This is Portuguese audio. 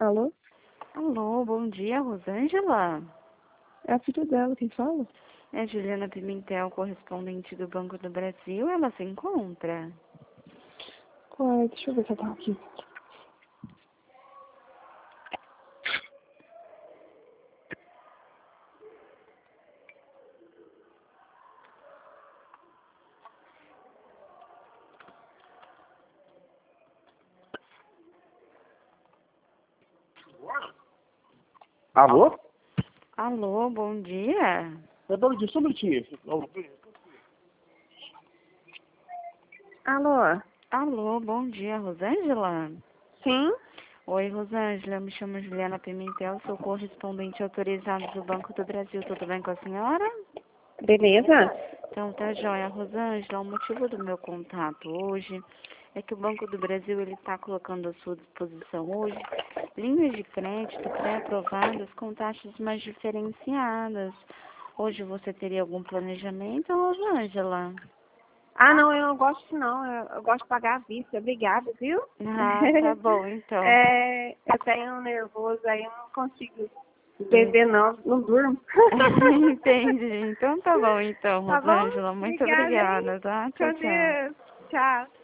Alô? Alô, bom dia, Rosângela. É a filha dela, quem fala? É Juliana Pimentel, correspondente do Banco do Brasil. Ela se encontra? Uai, deixa eu ver se ela tá aqui. Alô? Alô, bom dia. Bom dia, só um minutinho. Alô? Alô, bom dia, Rosângela. Sim? Oi, Rosângela, me chamo Juliana Pimentel, sou correspondente autorizado do Banco do Brasil. Tudo bem com a senhora? Beleza? Então tá joia, Rosângela. O motivo do meu contato hoje é que o Banco do Brasil ele está colocando à sua disposição hoje linhas de crédito pré-aprovadas com taxas mais diferenciadas. Hoje você teria algum planejamento, Rosângela? Ah, não, eu não gosto não. Eu gosto de pagar à vista. Obrigada, viu? Ah, tá bom, então. Eu tenho um nervoso aí, eu não consigo beber não, não durmo. Entendi. Então tá bom, então, Tá bom? Rosângela. Muito Obrigada, hein? obrigada, tá? Tchau, Com tchau. Deus. Tchau.